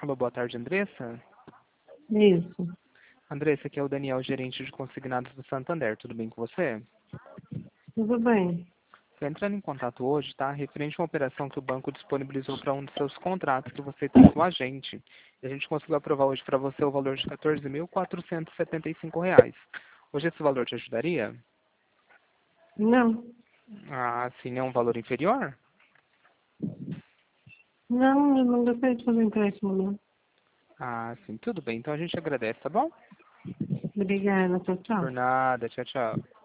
Alô, boa tarde, Andressa. Isso. Andressa, aqui é o Daniel, gerente de consignados do Santander. Tudo bem com você? Tudo bem. Estou entrando em contato hoje, tá? Referente a uma operação que o banco disponibilizou para um dos seus contratos que você tem com a gente. E a gente conseguiu aprovar hoje para você o valor de R$ 14.475. Hoje esse valor te ajudaria? Não. Ah, sim, é um valor inferior? Não, eu não gostaria de fazer empréstimo, não. Ah, sim, tudo bem. Então a gente agradece, tá bom? Obrigada, tchau, tchau. Por nada, tchau, tchau.